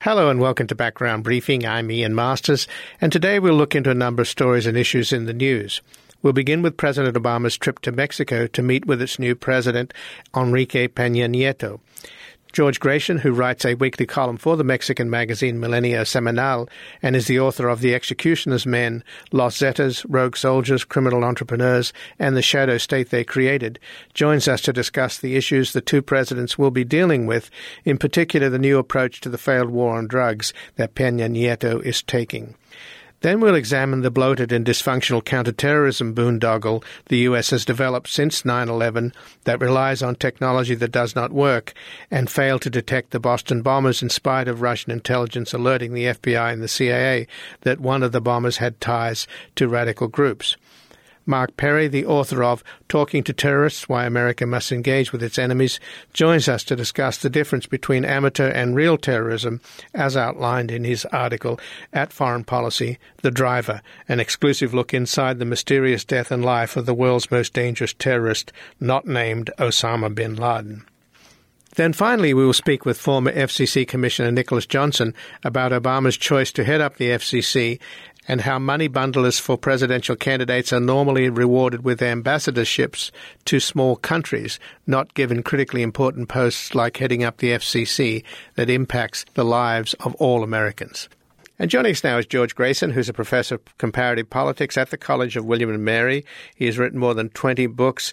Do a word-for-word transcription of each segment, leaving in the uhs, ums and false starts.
Hello and welcome to Background Briefing. I'm Ian Masters, and today we'll look into a number of stories and issues in the news. We'll begin with President Obama's trip to Mexico to meet with its new president, Enrique Peña Nieto. George Grayson, who writes a weekly column for the Mexican magazine Milenio Semanal and is the author of The Executioner's Men, Los Zetas, Rogue Soldiers, Criminal Entrepreneurs, and the Shadow State They Created, joins us to discuss the issues the two presidents will be dealing with, in particular the new approach to the failed war on drugs that Peña Nieto is taking. Then we'll examine the bloated and dysfunctional counterterrorism boondoggle the U S has developed since nine eleven that relies on technology that does not work and failed to detect the Boston bombers in spite of Russian intelligence alerting the F B I and the C I A that one of the bombers had ties to radical groups. Mark Perry, the author of Talking to Terrorists, Why America Must Engage with Its Enemies, joins us to discuss the difference between amateur and real terrorism, as outlined in his article at Foreign Policy, The Driver, an exclusive look inside the mysterious death and life of the world's most dangerous terrorist, not named Osama bin Laden. Then finally, we will speak with former F C C Commissioner Nicholas Johnson about Obama's choice to head up the F C C and how money bundlers for presidential candidates are normally rewarded with ambassadorships to small countries, not given critically important posts like heading up the F C C that impacts the lives of all Americans. And joining us now is George Grayson, who's a professor of comparative politics at the College of William and Mary. He has written more than twenty books,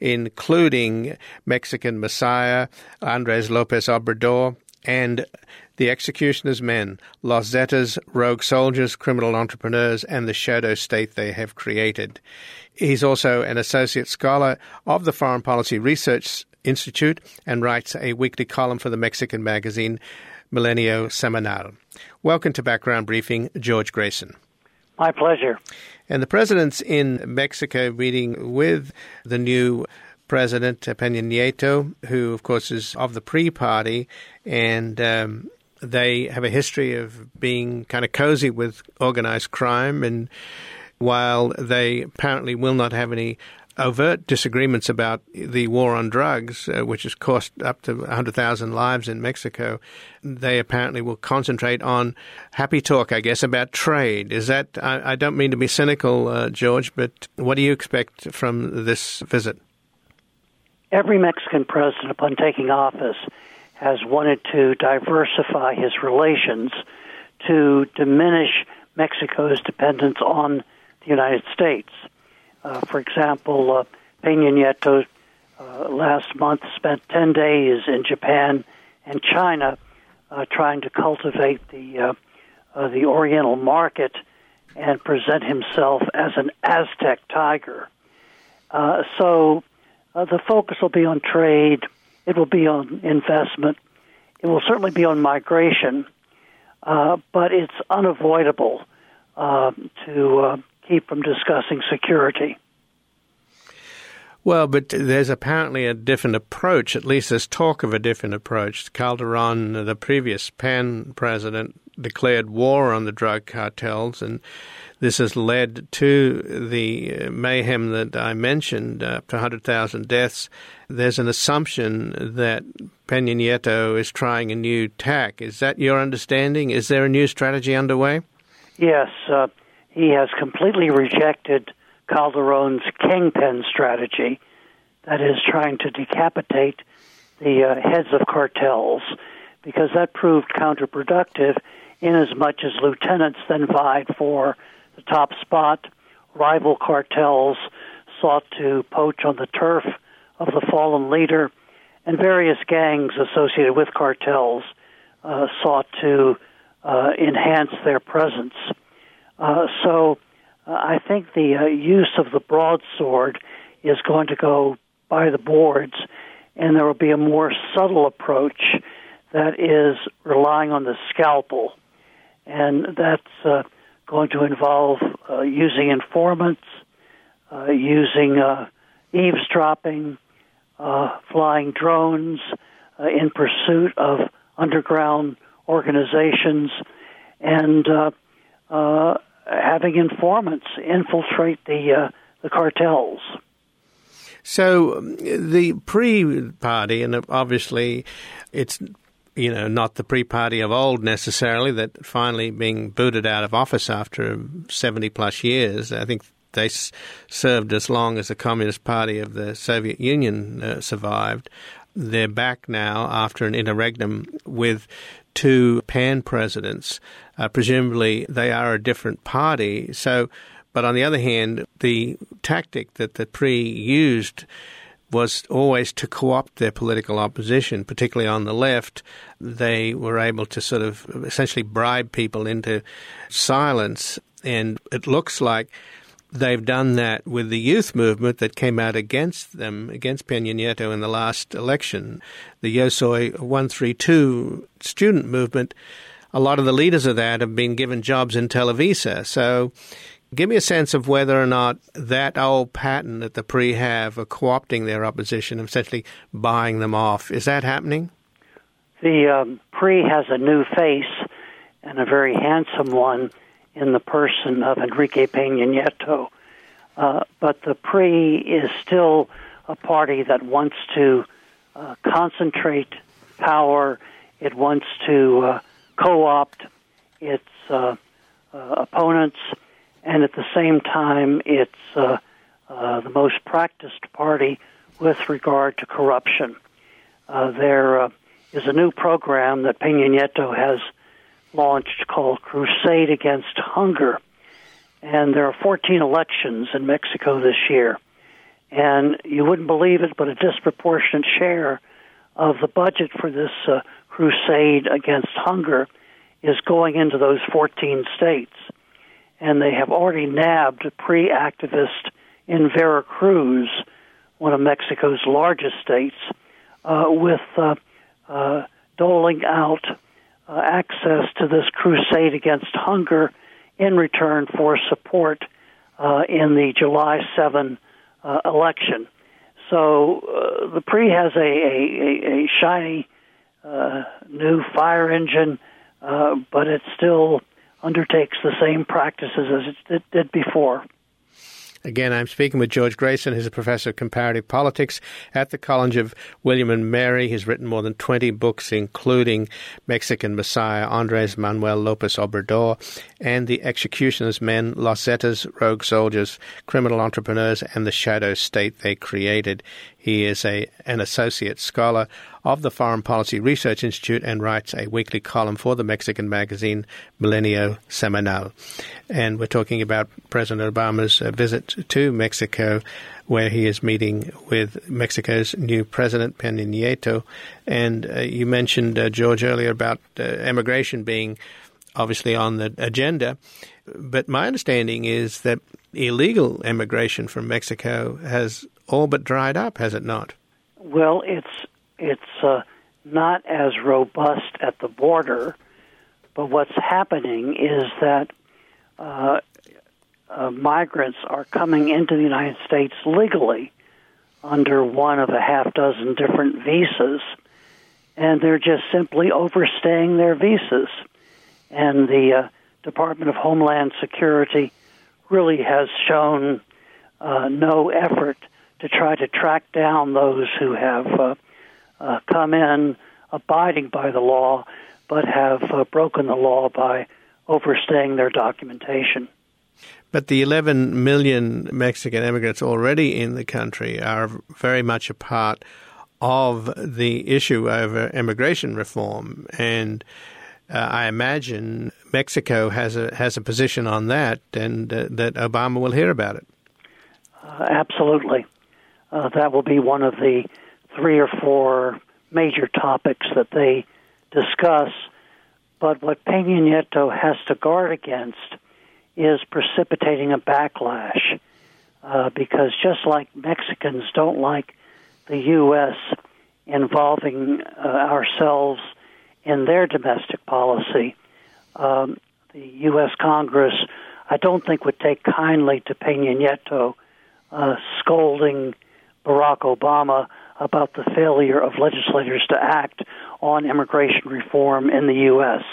including Mexican Messiah, Andres Lopez Obrador, and The Executioner's Men, Los Zetas, Rogue Soldiers, Criminal Entrepreneurs, and the Shadow State They Have Created. He's also an associate scholar of the Foreign Policy Research Institute and writes a weekly column for the Mexican magazine Milenio Semanal. Welcome to Background Briefing, George Grayson. My pleasure. And the president's in Mexico meeting with the new President Peña Nieto, who, of course, is of the PRI party, and um, they have a history of being kind of cozy with organized crime. And while they apparently will not have any overt disagreements about the war on drugs, uh, which has cost up to one hundred thousand lives in Mexico, they apparently will concentrate on happy talk, I guess, about trade. Is that, I, I don't mean to be cynical, uh, George, but what do you expect from this visit? Every Mexican president, upon taking office, has wanted to diversify his relations to diminish Mexico's dependence on the United States. Uh, for example, uh, Peña Nieto uh, last month spent ten days in Japan and China uh, trying to cultivate the uh, uh, the Oriental market and present himself as an Aztec tiger. Uh, so uh, the focus will be on trade. It will be on investment. It will certainly be on migration. Uh, but it's unavoidable uh, to uh, keep from discussing security. Well, but there's apparently a different approach, at least there's talk of a different approach. Calderon, the previous Pan president, declared war on the drug cartels, and this has led to the mayhem that I mentioned, up to one hundred thousand deaths. There's an assumption that Peña Nieto is trying a new tack. Is that your understanding? Is there a new strategy underway? Yes, uh, he has completely rejected Calderon's kingpin strategy, that is trying to decapitate the uh, heads of cartels, because that proved counterproductive inasmuch as lieutenants then vied for the top spot. Rival cartels sought to poach on the turf of the fallen leader, and various gangs associated with cartels uh, sought to uh, enhance their presence. Uh, so uh, I think the uh, use of the broadsword is going to go by the boards, and there will be a more subtle approach that is relying on the scalpel. And that's uh, going to involve uh, using informants, uh, using uh, eavesdropping, uh, flying drones uh, in pursuit of underground organizations, and uh, uh, having informants infiltrate the uh, the cartels. So the PRI party, and obviously it's you know, not the pre-party of old necessarily, that finally being booted out of office after seventy plus years. I think they s- served as long as the Communist Party of the Soviet Union uh, survived. They're back now after an interregnum with two pan-presidents. Uh, presumably they are a different party. So, but on the other hand, the tactic that the P R I used was always to co-opt their political opposition, particularly on the left. They were able to sort of essentially bribe people into silence. And it looks like they've done that with the youth movement that came out against them, against Peña Nieto in the last election. The Yo Soy one three two student movement, a lot of the leaders of that have been given jobs in Televisa. So give me a sense of whether or not that old pattern that the P R I have of co-opting their opposition, essentially buying them off, is that happening? The um, P R I has a new face, and a very handsome one, in the person of Enrique Peña Nieto. Uh, but the P R I is still a party that wants to uh, concentrate power. It wants to uh, co-opt its uh, uh, opponents, and at the same time, it's uh, uh, the most practiced party with regard to corruption. Uh, there uh, is a new program that Peña Nieto has launched called Crusade Against Hunger. And there are fourteen elections in Mexico this year. And you wouldn't believe it, but a disproportionate share of the budget for this uh, crusade against hunger is going into those fourteen states. And they have already nabbed a P R I activist in Veracruz, one of Mexico's largest states, uh, with uh, uh, doling out uh, access to this crusade against hunger in return for support uh, in the July seventh uh, election. So uh, the P R I has a, a, a shiny uh, new fire engine, uh, but it still undertakes the same practices as it did before. Again, I'm speaking with George Grayson, who's a professor of comparative politics at the College of William and Mary. He's written more than twenty books, including Mexican Messiah, Andres Manuel Lopez Obrador, and The Executioner's Men, Los Zetas, Rogue Soldiers, Criminal Entrepreneurs, and the Shadow State They Created. He is a an associate scholar of the Foreign Policy Research Institute and writes a weekly column for the Mexican magazine Milenio Semanal. And we're talking about President Obama's visit to Mexico, where he is meeting with Mexico's new president, Peña Nieto. And uh, you mentioned, uh, George, earlier about uh, immigration being obviously on the agenda. But my understanding is that illegal immigration from Mexico has all but dried up, has it not? Well, it's it's uh, not as robust at the border, but what's happening is that uh, uh, migrants are coming into the United States legally under one of a half dozen different visas, and they're just simply overstaying their visas. And the uh, Department of Homeland Security really has shown uh, no effort to try to track down those who have uh, uh, come in abiding by the law, but have uh, broken the law by overstaying their documentation. But the eleven million Mexican immigrants already in the country are very much a part of the issue over immigration reform. And uh, I imagine Mexico has a has a position on that, and uh, that Obama will hear about it. Uh, absolutely. Uh, that will be one of the three or four major topics that they discuss. But what Peña Nieto has to guard against is precipitating a backlash, uh, because just like Mexicans don't like the U S involving uh, ourselves in their domestic policy, um, the U S Congress, I don't think, would take kindly to Peña Nieto uh, scolding Barack Obama about the failure of legislators to act on immigration reform in the U S.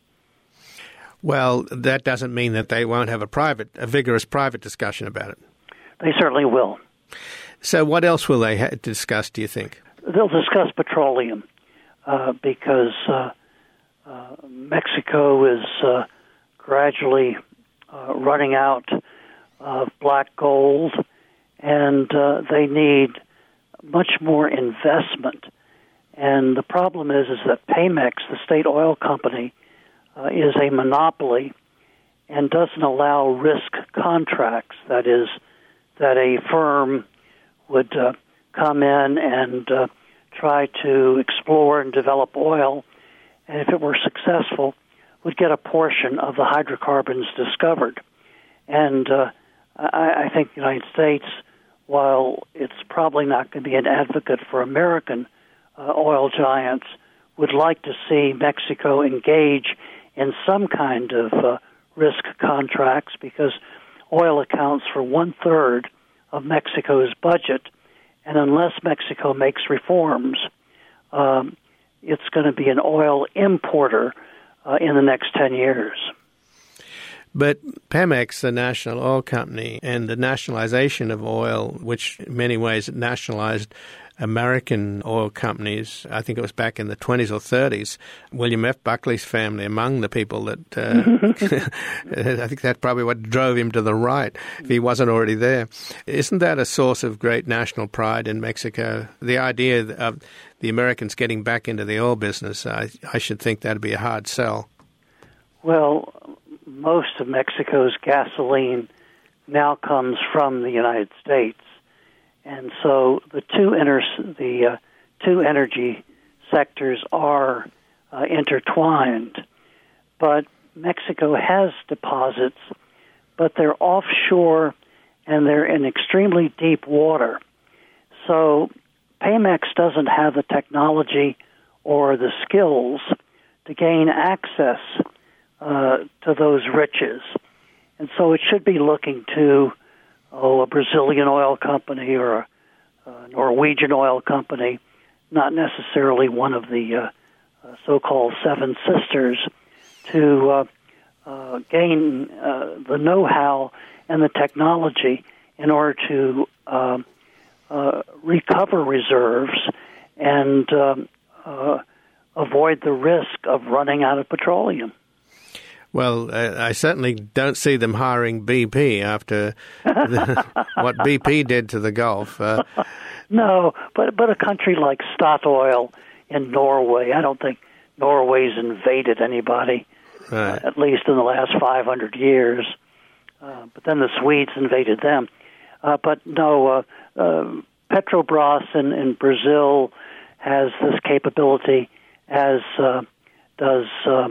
Well, that doesn't mean that they won't have a private, a vigorous private discussion about it. They certainly will. So what else will they ha- discuss, do you think? They'll discuss petroleum. uh, because uh, uh, Mexico is uh, gradually uh, running out of black gold, and uh, they need much more investment. And the problem is, is that Pemex, the state oil company, uh, is a monopoly and doesn't allow risk contracts. That is, that a firm would uh, come in and uh, try to explore and develop oil, and if it were successful, would get a portion of the hydrocarbons discovered. And uh, I, I think the United States, while it's probably not going to be an advocate for American uh, oil giants, would like to see Mexico engage in some kind of uh, risk contracts, because oil accounts for one-third of Mexico's budget, and unless Mexico makes reforms, um, it's going to be an oil importer uh, in the next ten years. But Pemex, the national oil company, and the nationalization of oil, which in many ways nationalized American oil companies, I think it was back in the twenties or thirties, William F. Buckley's family among the people that, uh, I think that's probably what drove him to the right, if he wasn't already there. Isn't that a source of great national pride in Mexico? The idea of the Americans getting back into the oil business, I, I should think that'd be a hard sell. Well, most of Mexico's gasoline now comes from the United States. And so the two inter- the uh, two energy sectors are uh, intertwined. But Mexico has deposits, but they're offshore and they're in extremely deep water. So Pemex doesn't have the technology or the skills to gain access uh, to those riches. And so it should be looking to oh, a Brazilian oil company or a, a Norwegian oil company, not necessarily one of the uh, uh, so-called Seven Sisters, to uh, uh, gain uh, the know-how and the technology in order to uh, uh, recover reserves and um, uh, avoid the risk of running out of petroleum. Well, uh, I certainly don't see them hiring B P after the, what B P did to the Gulf. Uh, no, but but a country like Statoil in Norway, I don't think Norway's invaded anybody, right. uh, at least in the last five hundred years. Uh, but then the Swedes invaded them. Uh, but no, uh, uh, Petrobras in, in Brazil has this capability, as uh, does... Uh,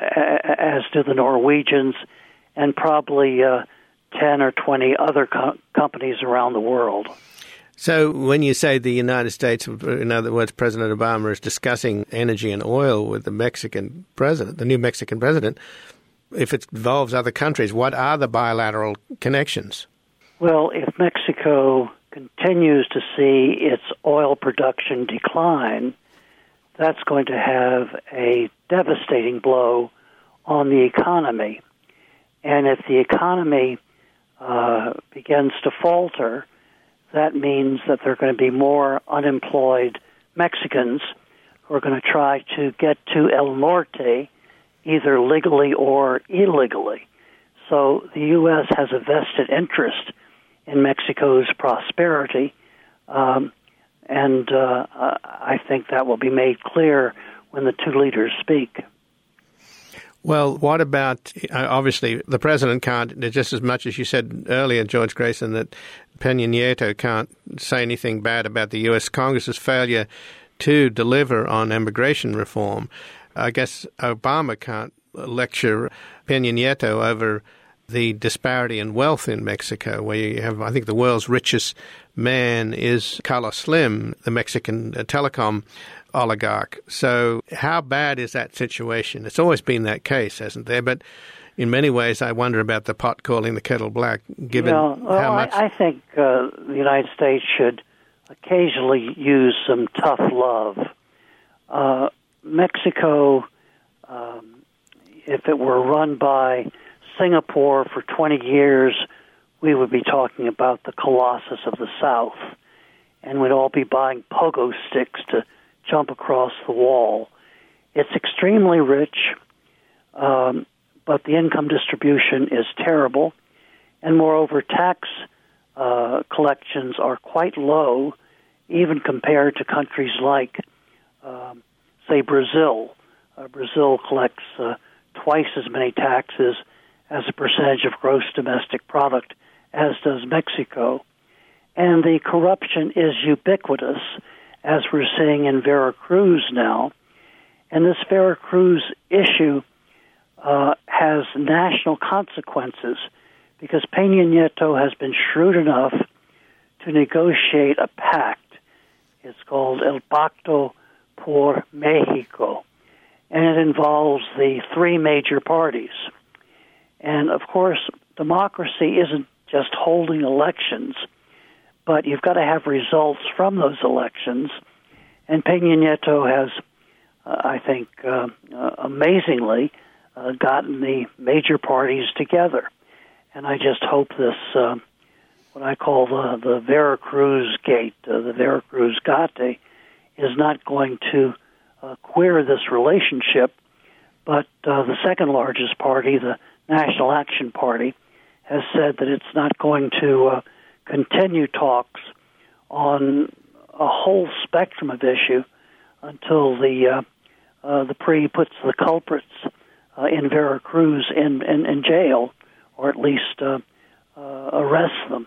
as do the Norwegians, and probably uh, ten or twenty other co- companies around the world. So when you say the United States, in other words, President Obama is discussing energy and oil with the Mexican president, the new Mexican president, if it involves other countries, what are the bilateral connections? Well, if Mexico continues to see its oil production decline, that's going to have a devastating blow on the economy. And if the economy uh, begins to falter, that means that there are going to be more unemployed Mexicans who are going to try to get to El Norte, either legally or illegally. So the U S has a vested interest in Mexico's prosperity, um, and uh, I think that will be made clear when the two leaders speak. Well, what about, obviously, the president can't, just as much as you said earlier, George Grayson, that Peña Nieto can't say anything bad about the U S Congress's failure to deliver on immigration reform. I guess Obama can't lecture Peña Nieto over the disparity in wealth in Mexico, where you have, I think, the world's richest man is Carlos Slim, the Mexican telecom oligarch. So how bad is that situation? It's always been that case, hasn't there? But in many ways, I wonder about the pot calling the kettle black, given well, well, how much... I, I think uh, the United States should occasionally use some tough love. Uh, Mexico, um, if it were run by Singapore for twenty years, we would be talking about the Colossus of the South, and we'd all be buying pogo sticks to jump across the wall. It's extremely rich, um, but the income distribution is terrible, and moreover, tax uh, collections are quite low, even compared to countries like, um, say, Brazil. Uh, Brazil collects uh, twice as many taxes as a percentage of gross domestic product as does Mexico. And the corruption is ubiquitous, as we're seeing in Veracruz now. And this Veracruz issue uh, has national consequences because Peña Nieto has been shrewd enough to negotiate a pact. It's called El Pacto por Mexico, and it involves the three major parties. And, of course, democracy isn't just holding elections, but you've got to have results from those elections. And Peña Nieto has, uh, I think, uh, uh, amazingly uh, gotten the major parties together. And I just hope this, uh, what I call the, the Veracruz Gate, uh, the Veracruz Gate, is not going to uh, queer this relationship, but uh, the second largest party, the National Action Party, has said that it's not going to uh, continue talks on a whole spectrum of issue until the uh, uh, the P R I puts the culprits uh, in Veracruz in, in, in jail, or at least uh, uh, arrests them.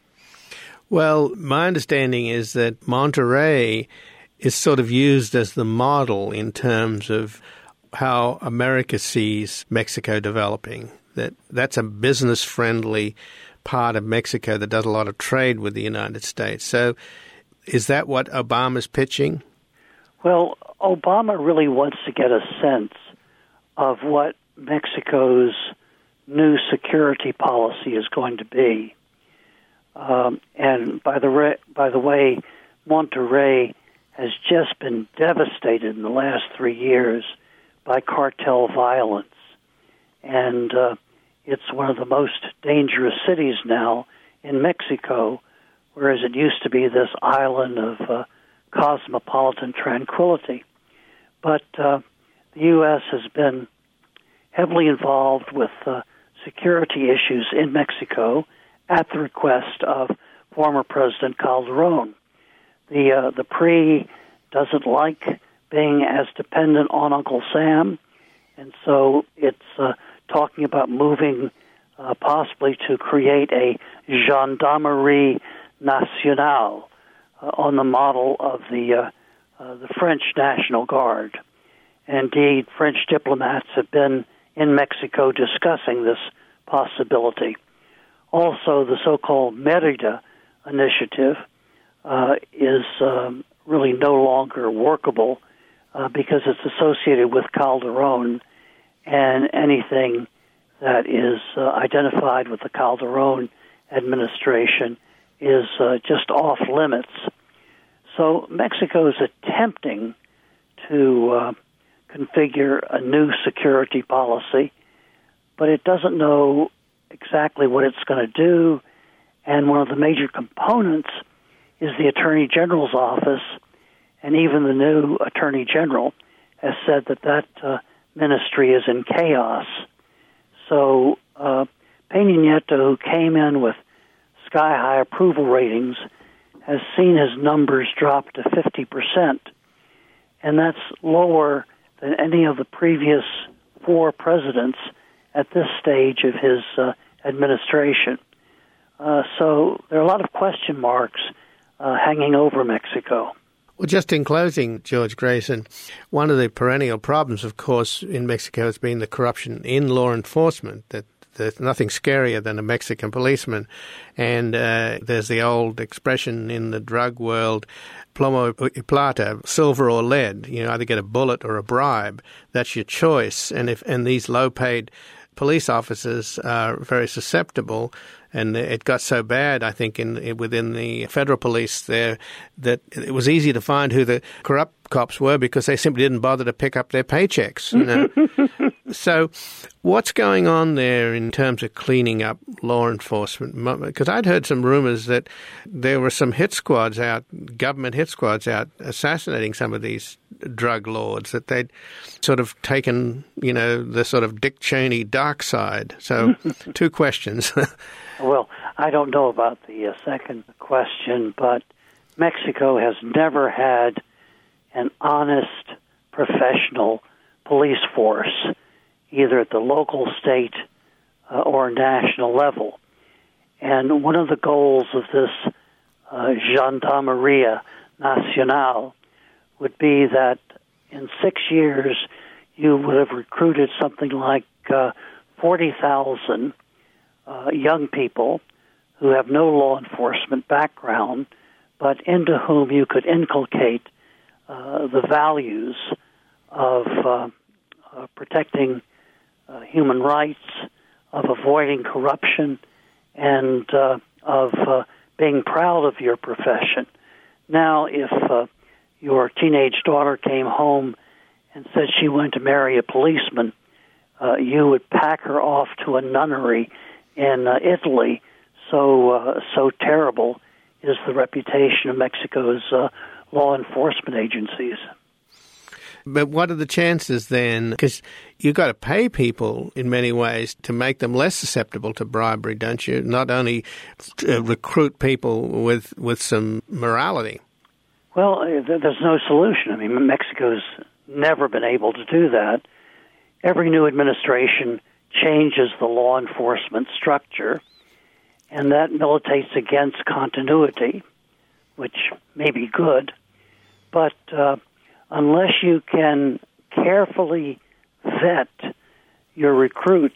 Well, my understanding is that Monterrey is sort of used as the model in terms of how America sees Mexico developing. That that's a business-friendly part of Mexico that does a lot of trade with the United States. So is that what Obama's pitching? Well, Obama really wants to get a sense of what Mexico's new security policy is going to be. Um, and by the re- by the way, Monterrey has just been devastated in the last three years by cartel violence. And uh, it's one of the most dangerous cities now in Mexico, whereas it used to be this island of uh, cosmopolitan tranquility. But uh, the U S has been heavily involved with uh, security issues in Mexico at the request of former President Calderon. The uh, the P R I doesn't like being as dependent on Uncle Sam, and so it's uh, talking about moving uh, possibly to create a Gendarmerie Nationale uh, on the model of the uh, uh, the French National Guard. Indeed, French diplomats have been in Mexico discussing this possibility. Also, the so-called Merida initiative uh, is um, really no longer workable uh, because it's associated with Calderon, and anything that is uh, identified with the Calderon administration is uh, just off limits. So Mexico is attempting to uh, configure a new security policy, but it doesn't know exactly what it's going to do, and one of the major components is the Attorney General's office, and even the new Attorney General has said that that uh, ministry is in chaos. So uh, Peña Nieto, who came in with sky-high approval ratings, has seen his numbers drop to fifty percent, and that's lower than any of the previous four presidents at this stage of his uh, administration. Uh, so there are a lot of question marks uh, hanging over Mexico. Well, just in closing, George Grayson, one of the perennial problems, of course, in Mexico has been the corruption in law enforcement, that there's nothing scarier than a Mexican policeman. And uh, there's the old expression in the drug world, plomo y plata, silver or lead. You know, either get a bullet or a bribe. That's your choice. And if and these low-paid police officers are very susceptible, and it got so bad, I think, in within the federal police there, that it was easy to find who the corrupt cops were because they simply didn't bother to pick up their paychecks. You know? So what's going on there in terms of cleaning up law enforcement? Because I'd heard some rumors that there were some hit squads out, government hit squads out, assassinating some of these drug lords, that they'd sort of taken, you know, the sort of Dick Cheney dark side. So two questions. Well, I don't know about the uh, second question, but Mexico has never had an honest, professional police force, either at the local, state, uh, or national level. And one of the goals of this uh, Gendarmeria Nacional would be that in six years you would have recruited something like uh, forty thousand uh, young people who have no law enforcement background, but into whom you could inculcate uh, the values of uh, uh, protecting uh, human rights, of avoiding corruption, and uh, of uh, being proud of your profession. Now, if uh, your teenage daughter came home and said she wanted to marry a policeman, uh, you would pack her off to a nunnery in uh, Italy. So, uh, so terrible is the reputation of Mexico's uh, law enforcement agencies. But what are the chances then? Because you've got to pay people in many ways to make them less susceptible to bribery, don't you? Not only uh, recruit people with with some morality. Well, there's no solution. I mean, Mexico's never been able to do that. Every new administration changes the law enforcement structure, and that militates against continuity, which may be good, but uh, unless you can carefully vet your recruits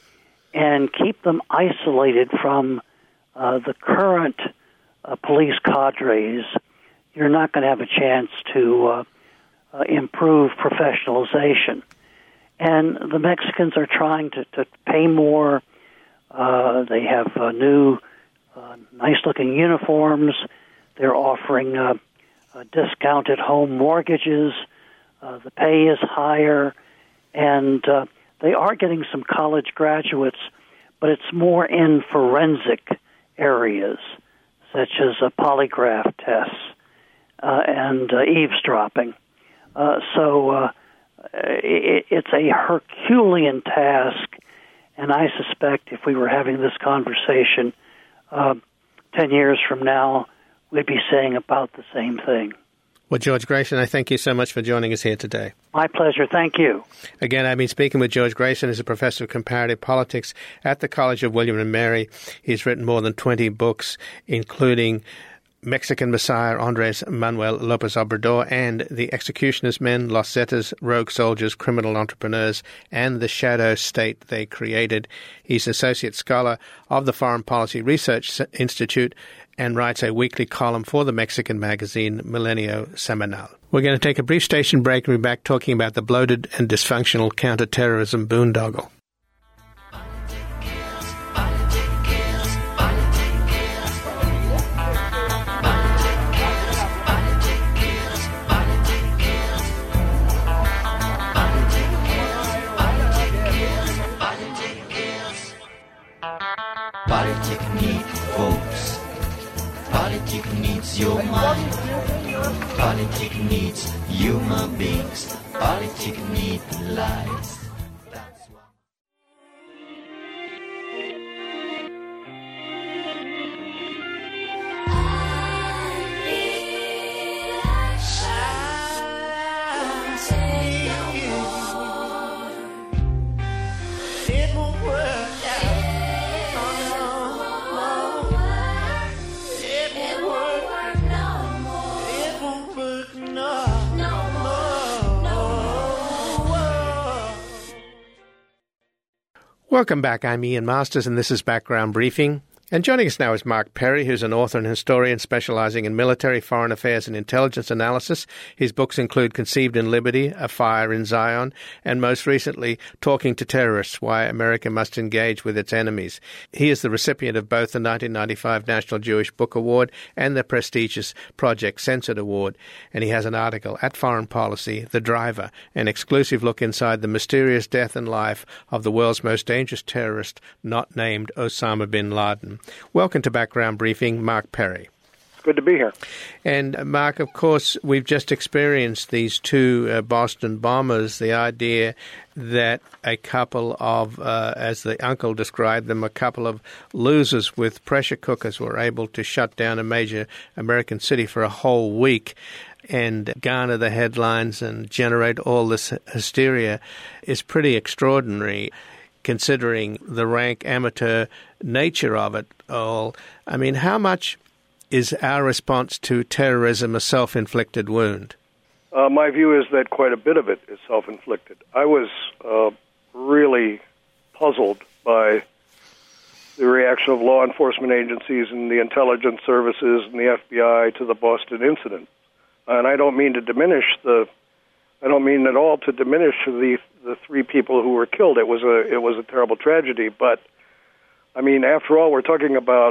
and keep them isolated from uh, the current uh, police cadres, you're not going to have a chance to uh, uh, improve professionalization. And the Mexicans are trying to, to pay more. Uh, they have uh, new, uh, nice-looking uniforms. They're offering uh, uh, discounted home mortgages. Uh, the pay is higher. And uh, they are getting some college graduates, but it's more in forensic areas, such as uh, polygraph tests uh, and uh, eavesdropping. Uh, so uh, it, it's a Herculean task, and I suspect if we were having this conversation uh, ten years from now, we'd be saying about the same thing. Well, George Grayson, I thank you so much for joining us here today. My pleasure. Thank you. Again, I've been speaking with George Grayson, who's a professor of comparative politics at the College of William and Mary. He's written more than twenty books, including Mexican Messiah Andres Manuel López Obrador and The Executioner's Men, Los Zetas, Rogue Soldiers, Criminal Entrepreneurs, and the Shadow State They Created. He's Associate Scholar of the Foreign Policy Research Institute and writes a weekly column for the Mexican magazine Milenio Semanal. We're going to take a brief station break and be back talking about the bloated and dysfunctional counterterrorism boondoggle. Politic needs votes. Politic needs your mind. Politic needs human beings. Politic needs lives. That's why. It won't work out. Welcome back. I'm Ian Masters, and this is Background Briefing. And joining us now is Mark Perry, who's an author and historian specializing in military, foreign affairs, and intelligence analysis. His books include Conceived in Liberty, A Fire in Zion, and most recently, Talking to Terrorists, Why America Must Engage with Its Enemies. He is the recipient of both the nineteen ninety-five National Jewish Book Award and the prestigious Project Censored Award. And he has an article at Foreign Policy, The Driver, an exclusive look inside the mysterious death and life of the world's most dangerous terrorist, not named Osama bin Laden. Welcome to Background Briefing, Mark Perry. Good to be here. And, uh, Mark, of course, we've just experienced these two uh, Boston bombers, the idea that a couple of, uh, as the uncle described them, a couple of losers with pressure cookers were able to shut down a major American city for a whole week and garner the headlines and generate all this hysteria is pretty extraordinary, considering the rank amateur nature of it all. I mean, how much is our response to terrorism a self-inflicted wound? Uh, my view is that quite a bit of it is self-inflicted. I was uh, really puzzled by the reaction of law enforcement agencies and the intelligence services and the F B I to the Boston incident. And I don't mean to diminish the I don't mean at all to diminish the the three people who were killed. It was a it was a terrible tragedy, but I mean, after all, we're talking about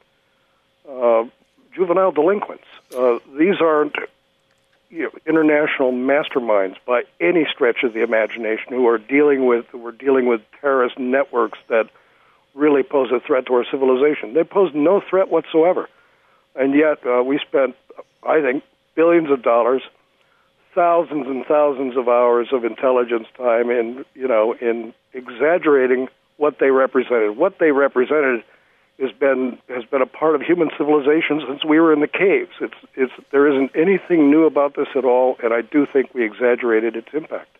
uh, juvenile delinquents. Uh, these aren't you know, international masterminds by any stretch of the imagination who are dealing with who are dealing with terrorist networks that really pose a threat to our civilization. They pose no threat whatsoever, and yet uh, we spent, I think, billions of dollars, thousands and thousands of hours of intelligence time in, you know, in exaggerating what they represented. What they represented has been has been a part of human civilization since we were in the caves. It's it's there isn't anything new about this at all, and I do think we exaggerated its impact.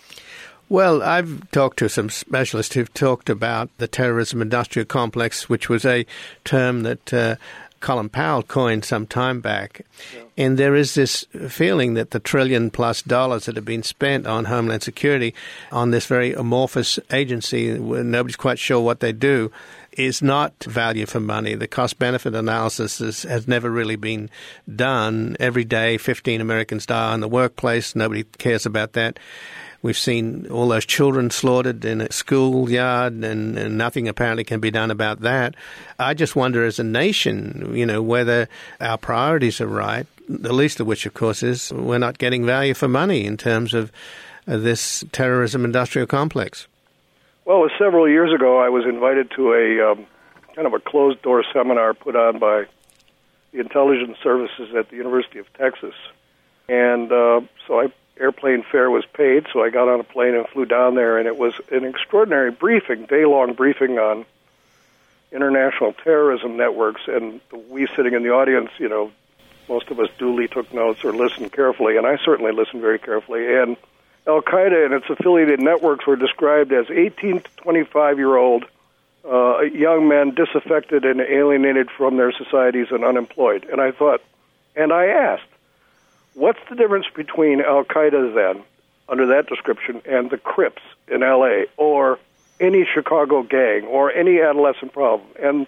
Well, I've talked to some specialists who've talked about the terrorism industrial complex, which was a term that uh, Colin Powell coined some time back. Yeah. And there is this feeling that the trillion plus dollars that have been spent on Homeland Security on this very amorphous agency where nobody's quite sure what they do is not value for money. The cost-benefit analysis is, has never really been done. Every day, fifteen Americans die in the workplace. Nobody cares about that. We've seen all those children slaughtered in a schoolyard, and, and nothing apparently can be done about that. I just wonder, as a nation, you know, whether our priorities are right, the least of which, of course, is we're not getting value for money in terms of uh, this terrorism industrial complex. Well, it was several years ago, I was invited to a um, kind of a closed-door seminar put on by the intelligence services at the University of Texas. And uh, so I airplane fare was paid, so I got on a plane and flew down there, and it was an extraordinary briefing, day-long briefing on international terrorism networks, and we sitting in the audience, you know, most of us duly took notes or listened carefully, and I certainly listened very carefully, and Al-Qaeda and its affiliated networks were described as eighteen to twenty-five-year-old uh, young men disaffected and alienated from their societies and unemployed. And I thought, and I asked, what's the difference between Al-Qaeda then, under that description, and the Crips in L A, or any Chicago gang, or any adolescent problem? And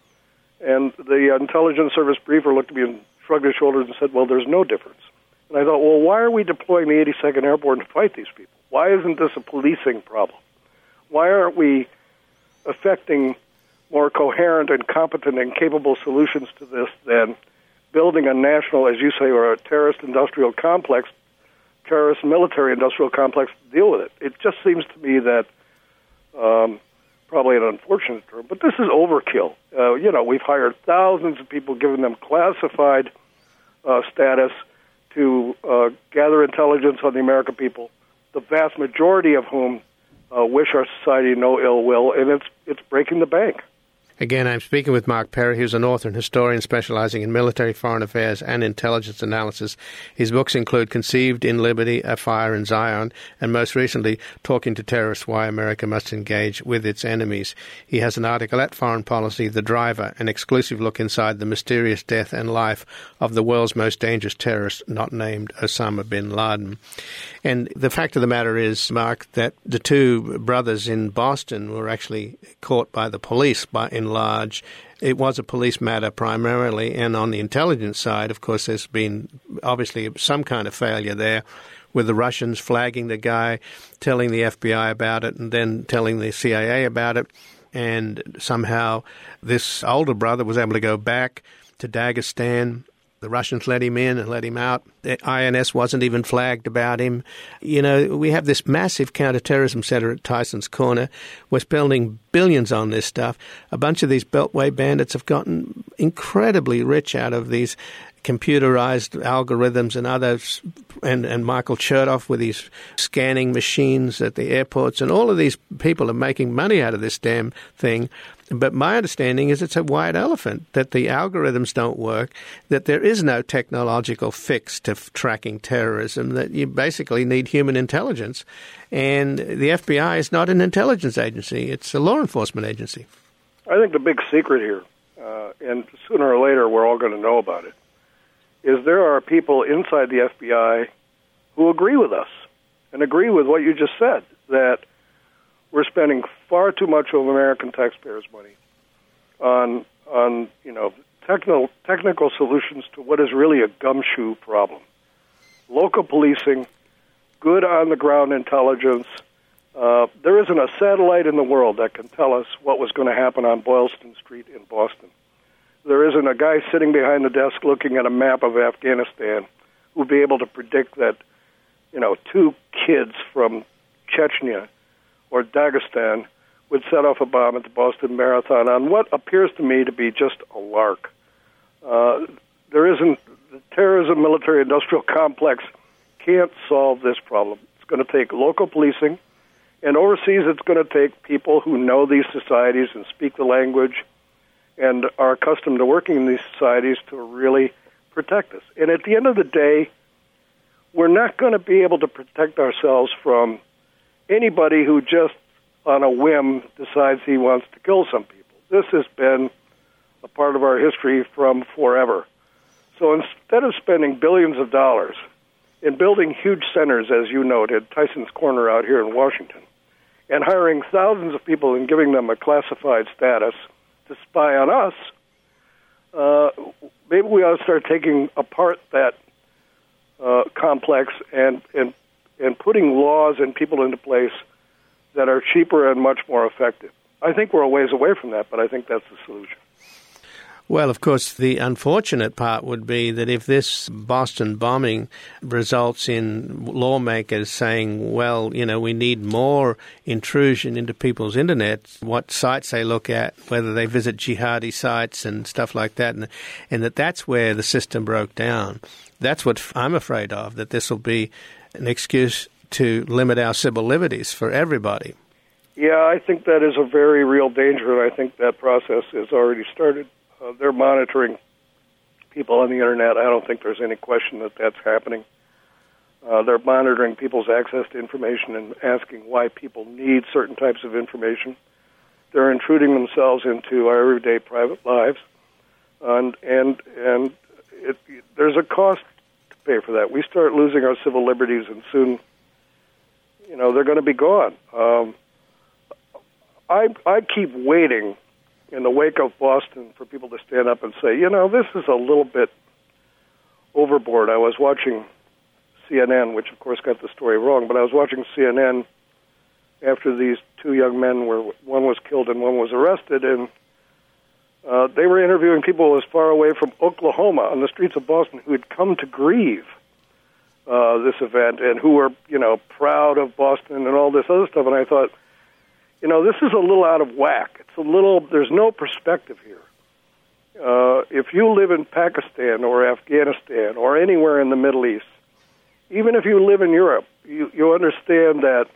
and the intelligence service briefer looked at me and shrugged his shoulders and said, well, there's no difference. And I thought, well, why are we deploying the eighty-second Airborne to fight these people? Why isn't this a policing problem? Why aren't we affecting more coherent and competent and capable solutions to this than building a national, as you say, or a terrorist industrial complex, terrorist military industrial complex to deal with it? It just seems to me that, um, probably an unfortunate term, but this is overkill. Uh, you know, we've hired thousands of people, given them classified uh, status to uh, gather intelligence on the American people, the vast majority of whom uh, wish our society no ill will, and it's it's breaking the bank. Again, I'm speaking with Mark Perry, who's an author and historian specializing in military, foreign affairs, and intelligence analysis. His books include Conceived in Liberty, A Fire in Zion, and most recently, Talking to Terrorists, Why America Must Engage with Its Enemies. He has an article at Foreign Policy, The Driver, an exclusive look inside the mysterious death and life of the world's most dangerous terrorist, not named Osama bin Laden. And the fact of the matter is, Mark, that the two brothers in Boston were actually caught by the police by in large it was a police matter primarily, and on the intelligence side, of course, there's been obviously some kind of failure there, with the Russians flagging the guy, telling the F B I about it, and then telling the C I A about it. And somehow this older brother was able to go back to Dagestan. The Russians let him in and let him out. The I N S wasn't even flagged about him. You know, we have this massive counterterrorism center at Tyson's Corner. We're spending billions on this stuff. A bunch of these Beltway bandits have gotten incredibly rich out of these computerized algorithms and others, and, and Michael Chertoff with his scanning machines at the airports, and all of these people are making money out of this damn thing. But my understanding is it's a white elephant, that the algorithms don't work, that there is no technological fix to f- tracking terrorism, that you basically need human intelligence. And the F B I is not an intelligence agency. It's a law enforcement agency. I think the big secret here, uh, and sooner or later we're all going to know about it, is there are people inside the F B I who agree with us and agree with what you just said, that we're spending far too much of American taxpayers' money on, on you know, technical, technical solutions to what is really a gumshoe problem. Local policing, good on-the-ground intelligence. Uh, there isn't a satellite in the world that can tell us what was going to happen on Boylston Street in Boston. There isn't a guy sitting behind the desk looking at a map of Afghanistan who'll be able to predict that, you know, two kids from Chechnya or Dagestan would set off a bomb at the Boston Marathon on what appears to me to be just a lark. Uh, there isn't, the terrorism military-industrial complex can't solve this problem. It's going to take local policing, and overseas it's going to take people who know these societies and speak the language and are accustomed to working in these societies to really protect us. And at the end of the day, we're not going to be able to protect ourselves from anybody who just on a whim decides he wants to kill some people. This has been a part of our history from forever. So instead of spending billions of dollars in building huge centers, as you noted, Tyson's Corner out here in Washington, and hiring thousands of people and giving them a classified status to spy on us, uh, maybe we ought to start taking apart that uh, complex and, and and putting laws and people into place that are cheaper and much more effective. I think we're a ways away from that, but I think that's the solution. Well, of course, the unfortunate part would be that if this Boston bombing results in lawmakers saying, well, you know, we need more intrusion into people's internet, what sites they look at, whether they visit jihadi sites and stuff like that, and, and that that's where the system broke down. That's what I'm afraid of, that this will be an excuse to limit our civil liberties for everybody. Yeah, I think that is a very real danger, and I think that process has already started. Uh, they're monitoring people on the internet. I don't think there's any question that that's happening. Uh, they're monitoring people's access to information and asking why people need certain types of information. They're intruding themselves into our everyday private lives, and and and it, there's a cost to pay for that. We start losing our civil liberties, and soon, you know, they're going to be gone. Um, I I keep waiting in the wake of Boston for people to stand up and say, you know, this is a little bit overboard. I was watching C N N, which of course got the story wrong, but I was watching C N N after these two young men were, one was killed and one was arrested, and uh, they were interviewing people as far away from Oklahoma on the streets of Boston who had come to grieve uh, this event and who were, you know, proud of Boston and all this other stuff. And I thought, you know, this is a little out of whack. It's a little, there's no perspective here. Uh, if you live in Pakistan or Afghanistan or anywhere in the Middle East, even if you live in Europe, you, you understand that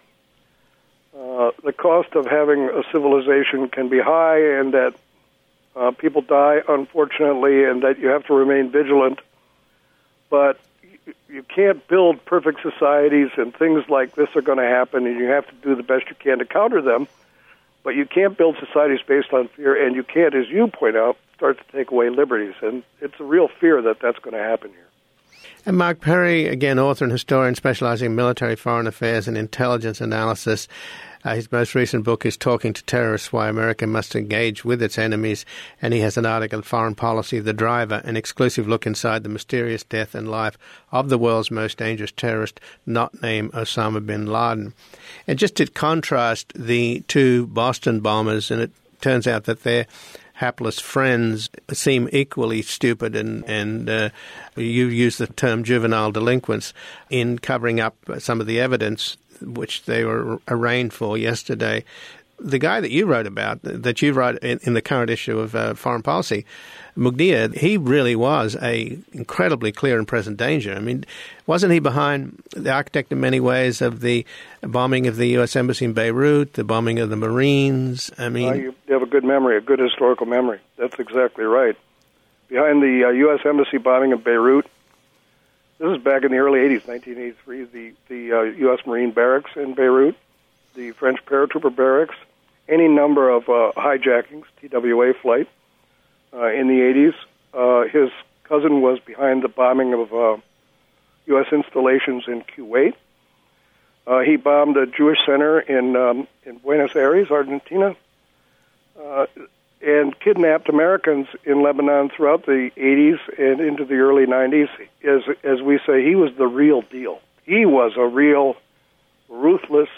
uh, the cost of having a civilization can be high, and that uh, people die, unfortunately, and that you have to remain vigilant. But you, you can't build perfect societies, and things like this are going to happen, and you have to do the best you can to counter them. But you can't build societies based on fear, and you can't, as you point out, start to take away liberties. And it's a real fear that that's going to happen here. And Mark Perry, again, author and historian specializing in military foreign affairs and intelligence analysis. Uh, his most recent book is Talking to Terrorists, Why America Must Engage with Its Enemies, and he has an article, Foreign Policy, The Driver, an exclusive look inside the mysterious death and life of the world's most dangerous terrorist, not named Osama bin Laden. And just to contrast the two Boston bombers, and it turns out that they're hapless friends, seem equally stupid, and, and uh, you use the term juvenile delinquents in covering up some of the evidence which they were arraigned for yesterday. The guy that you wrote about, that you wrote in, in the current issue of uh, Foreign Policy, Mugniya, he really was a incredibly clear and present danger. I mean, wasn't he behind the architect in many ways of the bombing of the U S Embassy in Beirut, the bombing of the Marines? I mean, uh, you have a good memory, a good historical memory. That's exactly right. Behind the uh, U S Embassy bombing of Beirut, this is back in the early eighties, nineteen eighty-three, the, the uh, U S Marine barracks in Beirut, the French paratrooper barracks, any number of uh, hijackings, T W A flight, uh, in the eighties. Uh, his cousin was behind the bombing of uh, U S installations in Kuwait. Uh, he bombed a Jewish center in um, in Buenos Aires, Argentina, uh, and kidnapped Americans in Lebanon throughout the eighties and into the early nineties. As, as we say, he was the real deal. He was a real, ruthless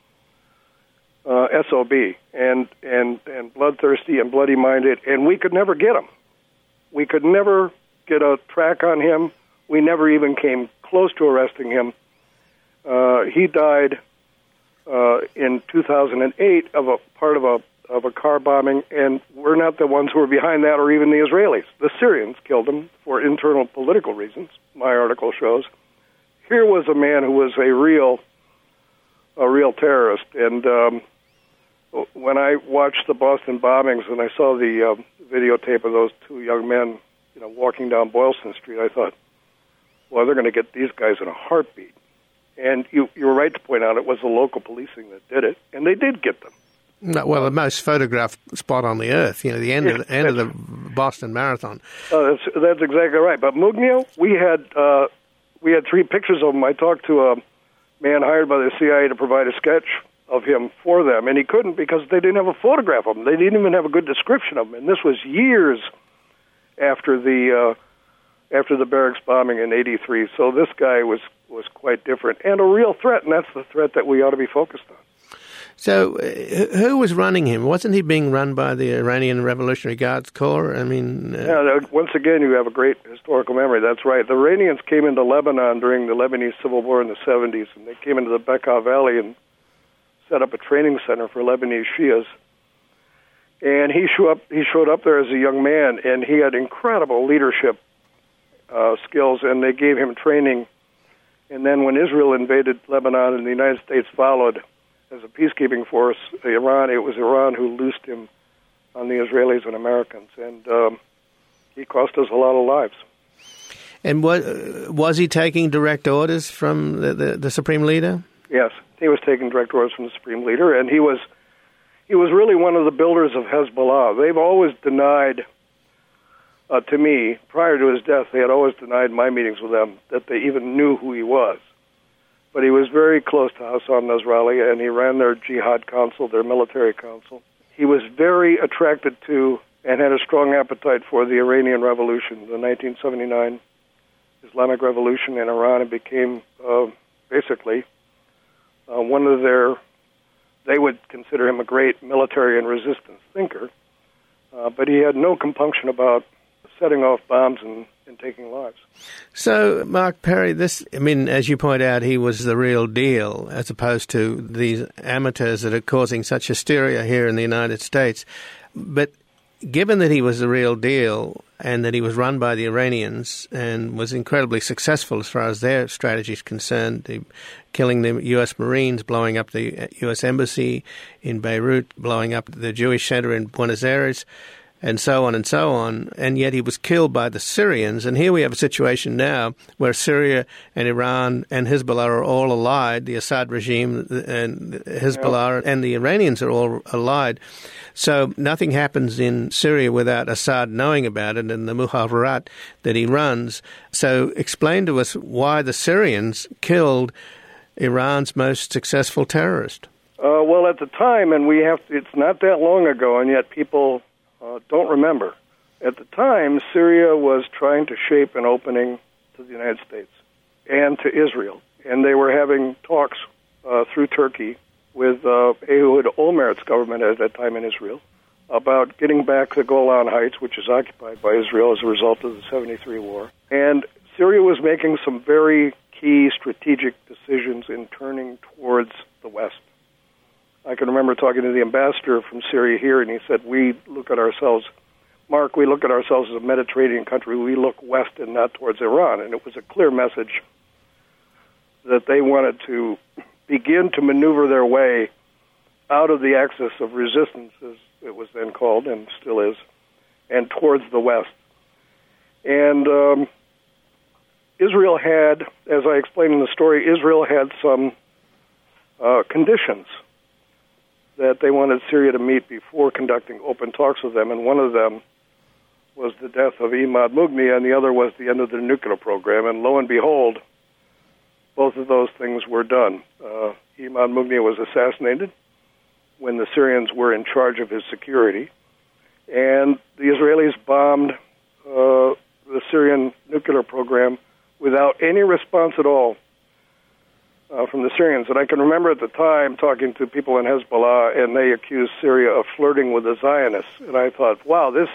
uh, S O B, and, and, and bloodthirsty and bloody-minded, and we could never get him. We could never get a track on him. We never even came close to arresting him. Uh, he died uh, in two thousand eight of a part of a of a car bombing, and we're not the ones who were behind that, or even the Israelis. The Syrians killed him for internal political reasons, my article shows. Here was a man who was a real, a real terrorist, and um, when I watched the Boston bombings and I saw the uh, videotape of those two young men, you know, walking down Boylston Street, I thought, well, they're going to get these guys in a heartbeat. And you, you were right to point out it was the local policing that did it, and they did get them. No, well, the most photographed spot on the earth, you know, the end yeah, of the end of the Boston Marathon. Uh, that's that's exactly right. But Mugniya, we had uh, we had three pictures of him. I talked to a man hired by the C I A to provide a sketch of him for them, and he couldn't because they didn't have a photograph of him. They didn't even have a good description of him. And this was years after the uh, after the barracks bombing in eighty-three. So this guy was was quite different and a real threat, and that's the threat that we ought to be focused on. So, uh, who was running him? Wasn't he being run by the Iranian Revolutionary Guards Corps? I mean, uh... yeah. Once again, you have a great historical memory. That's right. The Iranians came into Lebanon during the Lebanese Civil War in the seventies, and they came into the Bekaa Valley and set up a training center for Lebanese Shias. And he showed up. He showed up there as a young man, and he had incredible leadership uh, skills, and they gave him training. And then, when Israel invaded Lebanon and the United States followed as a peacekeeping force, Iran, it was Iran who loosed him on the Israelis and Americans, and um, he cost us a lot of lives. And what, was he taking direct orders from the, the, the Supreme Leader? Yes, he was taking direct orders from the Supreme Leader, and he was he was really one of the builders of Hezbollah. They've always denied, uh, to me, prior to his death, they had always denied my meetings with them that they even knew who he was. But he was very close to Hassan Nasrallah, and he ran their jihad council, their military council. He was very attracted to and had a strong appetite for the Iranian Revolution, the nineteen seventy-nine Islamic Revolution in Iran, and became uh, basically uh, one of their, they would consider him a great military and resistance thinker, uh, but he had no compunction about setting off bombs and and taking lives. So, Mark Perry, this, I mean, as you point out, he was the real deal, as opposed to these amateurs that are causing such hysteria here in the United States. But given that he was the real deal and that he was run by the Iranians and was incredibly successful as far as their strategy is concerned, the, killing the U S Marines, blowing up the U S Embassy in Beirut, blowing up the Jewish Center in Buenos Aires, and so on and so on, and yet he was killed by the Syrians. And here we have a situation now where Syria and Iran and Hezbollah are all allied, the Assad regime and Hezbollah and the Iranians are all allied. So nothing happens in Syria without Assad knowing about it and the Muhawarat that he runs. So explain to us why the Syrians killed Iran's most successful terrorist. Uh, well, at the time, and we have to, it's not that long ago, and yet people uh, don't remember. At the time, Syria was trying to shape an opening to the United States and to Israel, and they were having talks uh, through Turkey with uh, Ehud Olmert's government at that time in Israel about getting back the Golan Heights, which is occupied by Israel as a result of the seventy-three war. And Syria was making some very key strategic decisions in turning towards the West. I can remember talking to the ambassador from Syria here, and he said, we look at ourselves, Mark, we look at ourselves as a Mediterranean country. We look west and not towards Iran. And it was a clear message that they wanted to begin to maneuver their way out of the axis of resistance, as it was then called and still is, and towards the West. And um, Israel had, as I explained in the story, Israel had some uh, conditions that they wanted Syria to meet before conducting open talks with them, and one of them was the death of Imad Mughni, and the other was the end of their nuclear program. And lo and behold, both of those things were done. Uh, Imad Mughni was assassinated when the Syrians were in charge of his security, and the Israelis bombed uh, the Syrian nuclear program without any response at all uh, from the Syrians. And I can remember at the time talking to people in Hezbollah, and they accused Syria of flirting with the Zionists. And I thought, wow, this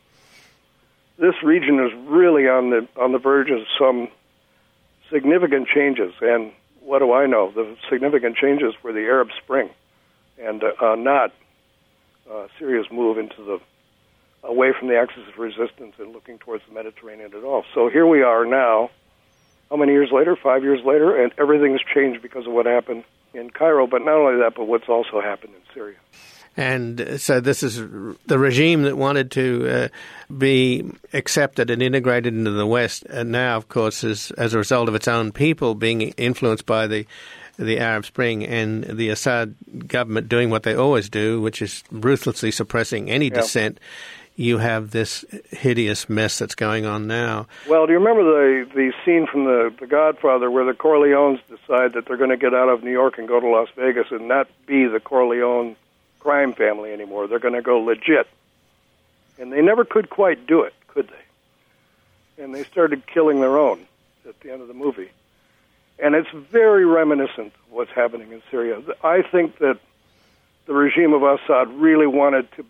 this region is really on the on the verge of some significant changes. And what do I know? The significant changes were the Arab Spring, and uh, not uh, Syria's move into the away from the axis of resistance and looking towards the Mediterranean at all. So here we are now. How many years later? Five years later, and everything's changed because of what happened in Cairo. But not only that, but what's also happened in Syria. And so this is the regime that wanted to uh, be accepted and integrated into the West, and now, of course, is as a result of its own people being influenced by the the Arab Spring and the Assad government doing what they always do, which is ruthlessly suppressing any yeah. dissent. You have this hideous mess that's going on now. Well, do you remember the the scene from the, the Godfather where the Corleones decide that they're going to get out of New York and go to Las Vegas and not be the Corleone crime family anymore? They're going to go legit. And they never could quite do it, could they? And they started killing their own at the end of the movie. And it's very reminiscent of what's happening in Syria. I think that the regime of Assad really wanted to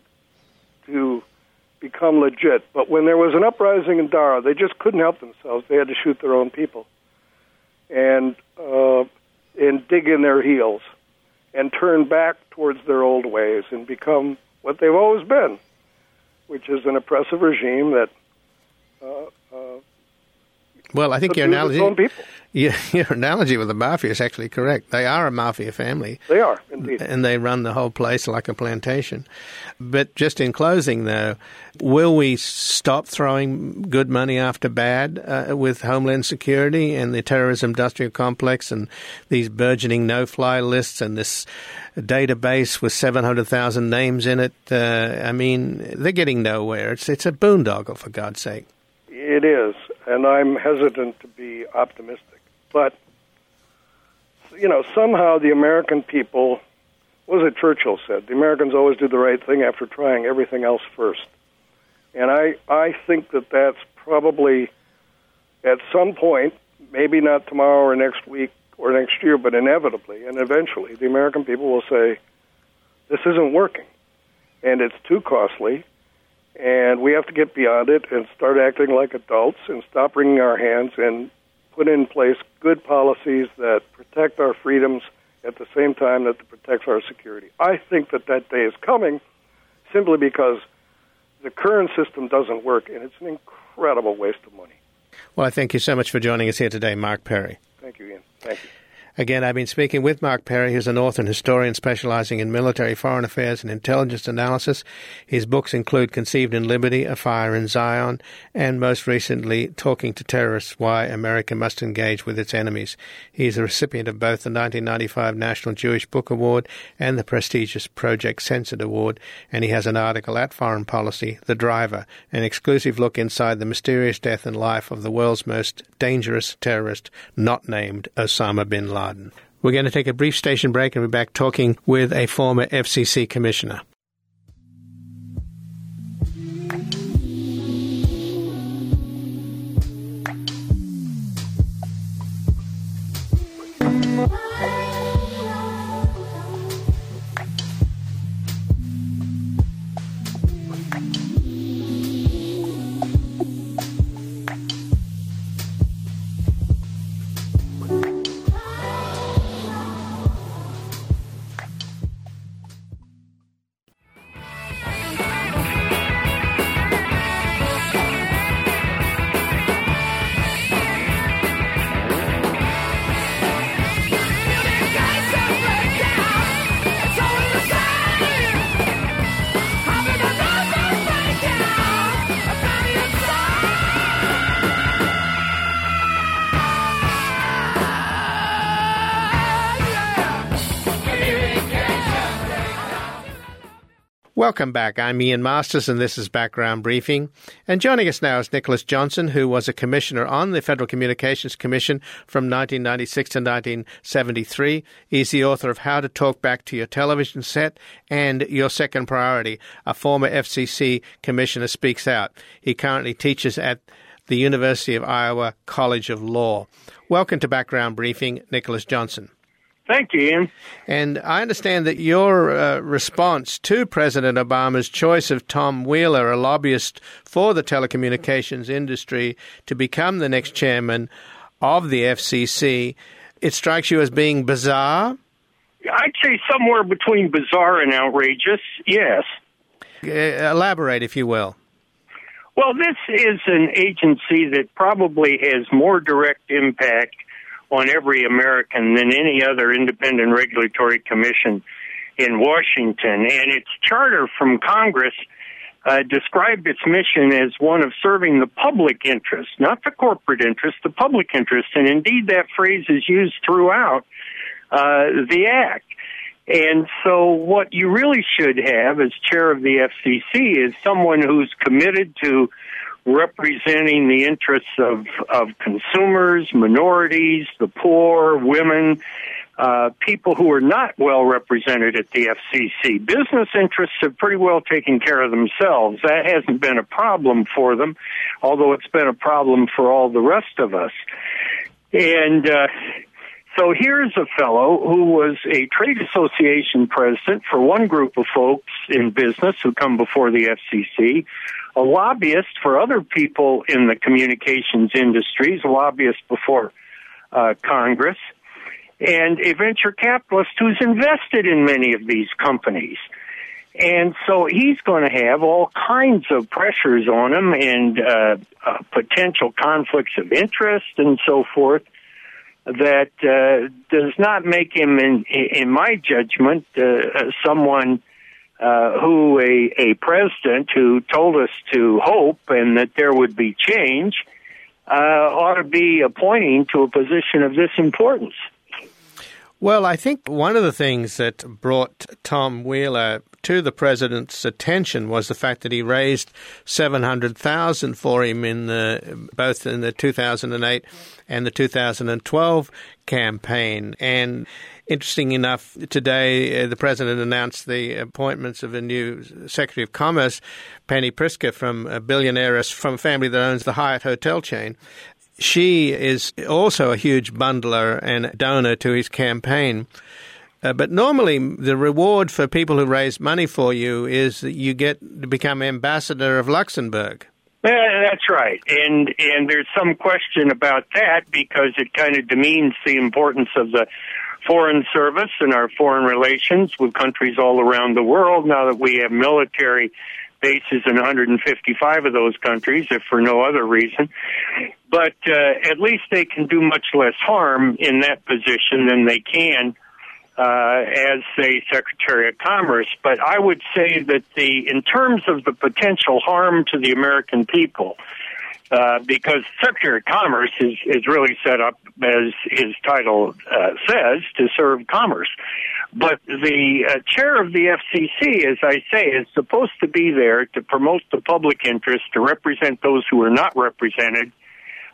to become legit. But when there was an uprising in Dara, they just couldn't help themselves. They had to shoot their own people and uh, and dig in their heels and turn back towards their old ways and become what they've always been, which is an oppressive regime that uh, uh, well, I think your analogy, own people. your, your analogy with the mafia is actually correct. They are a mafia family. They are, indeed. And they run the whole place like a plantation. But just in closing, though, will we stop throwing good money after bad uh, with Homeland Security and the terrorism industrial complex and these burgeoning no-fly lists and this database with seven hundred thousand names in it? Uh, I mean, they're getting nowhere. It's, it's a boondoggle, for God's sake. It is, and I'm hesitant to be optimistic. But, you know, somehow the American people, what was it Churchill said? The Americans always do the right thing after trying everything else first. And I, I think that that's probably, at some point, maybe not tomorrow or next week or next year, but inevitably and eventually, the American people will say, this isn't working, and it's too costly, and we have to get beyond it and start acting like adults and stop wringing our hands and put in place good policies that protect our freedoms at the same time that it protects our security. I think that that day is coming simply because the current system doesn't work, and it's an incredible waste of money. Well, I thank you so much for joining us here today, Mark Perry. Thank you, Ian. Thank you. Again, I've been speaking with Mark Perry, who's an author and historian specializing in military, foreign affairs, and intelligence analysis. His books include Conceived in Liberty, A Fire in Zion, and most recently, Talking to Terrorists, Why America Must Engage with Its Enemies. He's a recipient of both the nineteen ninety-five National Jewish Book Award and the prestigious Project Censored Award, and he has an article at Foreign Policy, The Driver, an exclusive look inside the mysterious death and life of the world's most dangerous terrorist, not named Osama bin Laden. We're going to take a brief station break and be back talking with a former F C C commissioner. Welcome back. I'm Ian Masters, and this is Background Briefing. And joining us now is Nicholas Johnson, who was a commissioner on the Federal Communications Commission from nineteen ninety-six to nineteen seventy-three. He's the author of How to Talk Back to Your Television Set and Your Second Priority. A former F C C commissioner speaks out. He currently teaches at the University of Iowa College of Law. Welcome to Background Briefing, Nicholas Johnson. Thank you, Ian. And I understand that your uh, response to President Obama's choice of Tom Wheeler, a lobbyist for the telecommunications industry, to become the next chairman of the F C C, it strikes you as being bizarre? I'd say somewhere between bizarre and outrageous, yes. Uh, elaborate, if you will. Well, this is an agency that probably has more direct impact on every American than any other independent regulatory commission in Washington. And its charter from Congress uh, described its mission as one of serving the public interest, not the corporate interest, the public interest. And indeed, that phrase is used throughout uh, the Act. And so what you really should have as chair of the F C C is someone who's committed to representing the interests of, of consumers, minorities, the poor, women, uh, people who are not well represented at the F C C. Business interests have pretty well taken care of themselves. That hasn't been a problem for them, although it's been a problem for all the rest of us. And uh, so here's a fellow who was a trade association president for one group of folks in business who come before the F C C, a lobbyist for other people in the communications industries, a lobbyist before uh, Congress, and a venture capitalist who's invested in many of these companies. And so he's going to have all kinds of pressures on him and uh, uh, potential conflicts of interest and so forth that uh, does not make him, in, in my judgment, uh, someone Uh, who a, a president who told us to hope and that there would be change uh, ought to be appointing to a position of this importance. Well, I think one of the things that brought Tom Wheeler to the president's attention was the fact that he raised seven hundred thousand dollars for him in the, both in the two thousand eight and the two thousand twelve campaign. And interesting enough, today uh, the president announced the appointments of a new Secretary of Commerce, Penny Pritzker, from a billionaire from a family that owns the Hyatt hotel chain. She is also a huge bundler and donor to his campaign. Uh, but normally the reward for people who raise money for you is that you get to become ambassador of Luxembourg. Yeah, that's right. And and there's some question about that because it kind of demeans the importance of the Foreign Service and our foreign relations with countries all around the world now that we have military bases in one hundred fifty-five of those countries, if for no other reason. But uh, at least they can do much less harm in that position than they can uh, as, say, Secretary of Commerce. But I would say that the, in terms of the potential harm to the American people, uh, because Secretary of Commerce is, is really set up, as his title uh, says, to serve commerce. But the uh, chair of the F C C, as I say, is supposed to be there to promote the public interest, to represent those who are not represented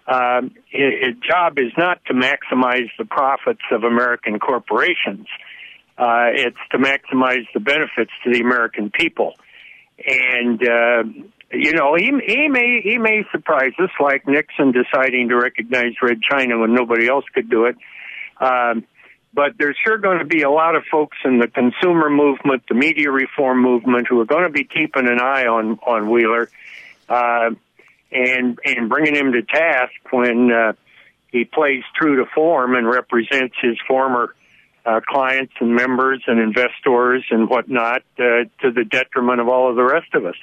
Um, his job is not to maximize the profits of American corporations. Uh, it's to maximize the benefits to the American people. And, uh, you know, he, he may he may surprise us, like Nixon deciding to recognize Red China when nobody else could do it. Um, but there's sure going to be a lot of folks in the consumer movement, the media reform movement, who are going to be keeping an eye on, on Wheeler. Uh, and and bringing him to task when uh, he plays true to form and represents his former uh, clients and members and investors and whatnot uh, to the detriment of all of the rest of us.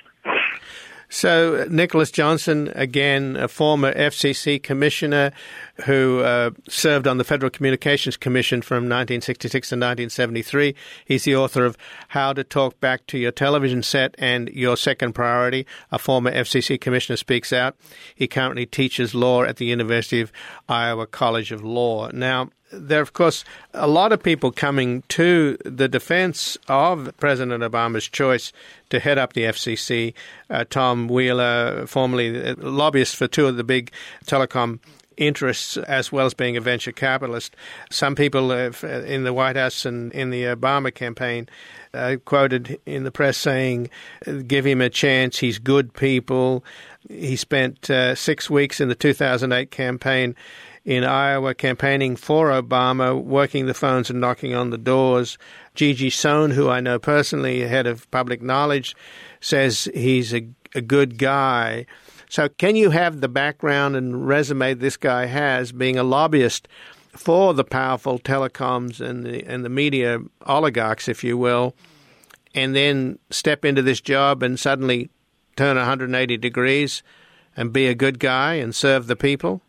So Nicholas Johnson, again, a former F C C commissioner who uh, served on the Federal Communications Commission from nineteen sixty-six to nineteen seventy-three. He's the author of How to Talk Back to Your Television Set and Your Second Priority. A former F C C commissioner speaks out. He currently teaches law at the University of Iowa College of Law. Now, there are, of course, a lot of people coming to the defense of President Obama's choice to head up the F C C. Uh, Tom Wheeler, formerly a lobbyist for two of the big telecom interests, as well as being a venture capitalist. Some people uh, in the White House and in the Obama campaign uh, quoted in the press saying, give him a chance, he's good people. He spent uh, six weeks in the two thousand eight campaign in Iowa campaigning for Obama, working the phones and knocking on the doors. Gigi Sohn, who I know personally, head of public knowledge, says he's a, a good guy. So can you have the background and resume this guy has, being a lobbyist for the powerful telecoms and the, and the media oligarchs, if you will, and then step into this job and suddenly turn one hundred eighty degrees and be a good guy and serve the people?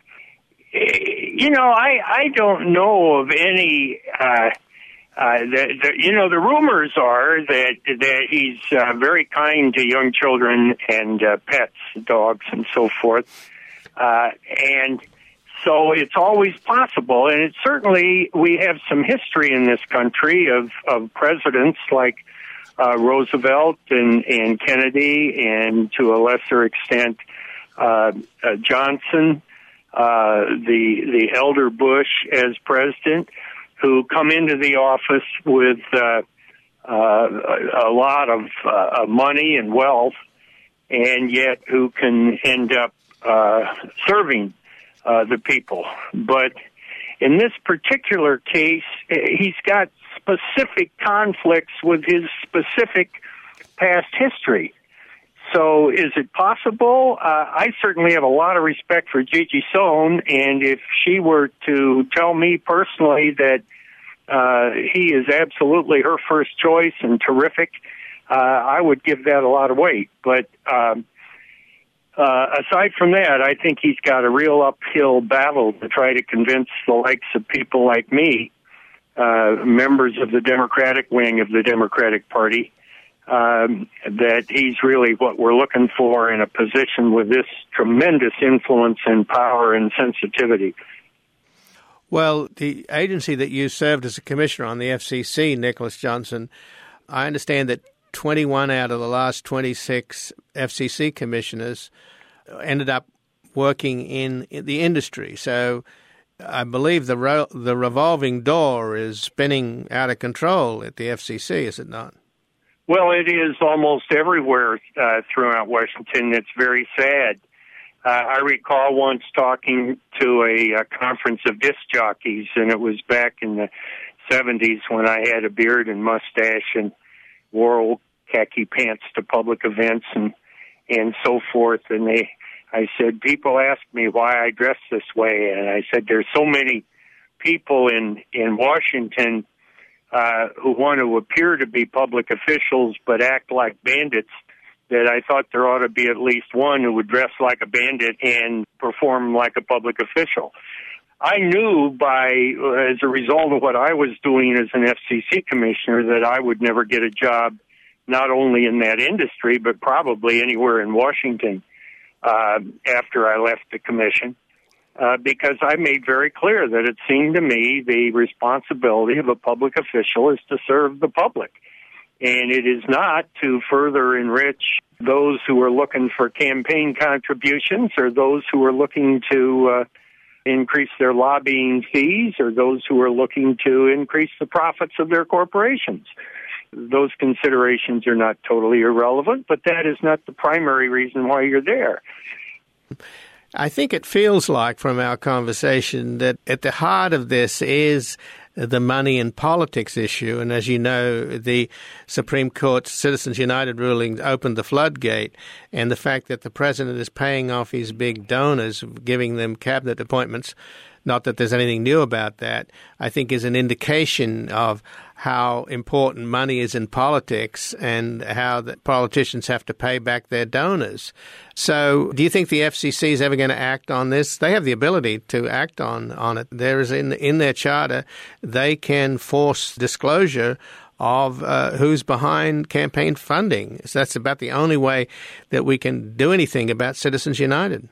You know, I, I don't know of any, uh, uh, the, the, you know, the rumors are that, that he's uh, very kind to young children and uh, pets, dogs and so forth. Uh, and so it's always possible. And it's certainly, we have some history in this country of, of presidents like uh, Roosevelt and, and Kennedy, and to a lesser extent, uh, uh, Johnson. Uh, the the elder Bush as president, who come into the office with uh, uh, a lot of uh, money and wealth, and yet who can end up uh, serving uh, the people. But in this particular case, he's got specific conflicts with his specific past history. So is it possible? Uh, I certainly have a lot of respect for Gigi Sohn, and if she were to tell me personally that uh, he is absolutely her first choice and terrific, uh, I would give that a lot of weight. But um, uh, aside from that, I think he's got a real uphill battle to try to convince the likes of people like me, uh, members of the Democratic wing of the Democratic Party, Um, that he's really what we're looking for in a position with this tremendous influence and power and sensitivity. Well, the agency that you served as a commissioner on, the F C C, Nicholas Johnson, I understand that twenty-one out of the last twenty-six F C C commissioners ended up working in, in the industry. So I believe the ro- the revolving door is spinning out of control at the F C C, is it not? Well, it is almost everywhere uh, throughout Washington. It's very sad. Uh, I recall once talking to a, a conference of disc jockeys, and it was back in the seventies when I had a beard and mustache and wore old khaki pants to public events and and so forth. And they, I said, people ask me why I dress this way, and I said, there's so many people in in Washington Uh, who want to appear to be public officials but act like bandits, that I thought there ought to be at least one who would dress like a bandit and perform like a public official. I knew by, as a result of what I was doing as an F C C commissioner, that I would never get a job not only in that industry but probably anywhere in Washington uh, after I left the commission. Uh, because I made very clear that it seemed to me the responsibility of a public official is to serve the public. And it is not to further enrich those who are looking for campaign contributions, or those who are looking to uh, increase their lobbying fees, or those who are looking to increase the profits of their corporations. Those considerations are not totally irrelevant, but that is not the primary reason why you're there. I think it feels like from our conversation that at the heart of this is the money and politics issue. And as you know, the Supreme Court's Citizens United ruling opened the floodgate, and the fact that the president is paying off his big donors, giving them cabinet appointments, not that there's anything new about that, I think is an indication of how important money is in politics and how the politicians have to pay back their donors. So do you think the F C C is ever going to act on this? They have the ability to act on, on it. There is in, in their charter, they can force disclosure of uh, who's behind campaign funding. So that's about the only way that we can do anything about Citizens United.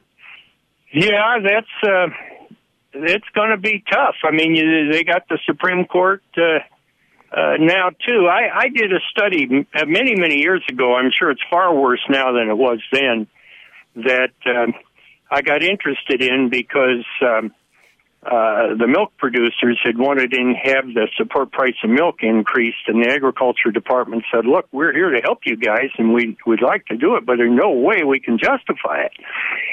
Yeah, that's uh, it's going to be tough. I mean, you, they got the Supreme Court uh, uh, now, too. I, I did a study many, many years ago. I'm sure it's far worse now than it was then, that um, I got interested in because um, uh, the milk producers had wanted to have the support price of milk increased, and the Agriculture Department said, look, we're here to help you guys, and we, we'd like to do it, but there's no way we can justify it.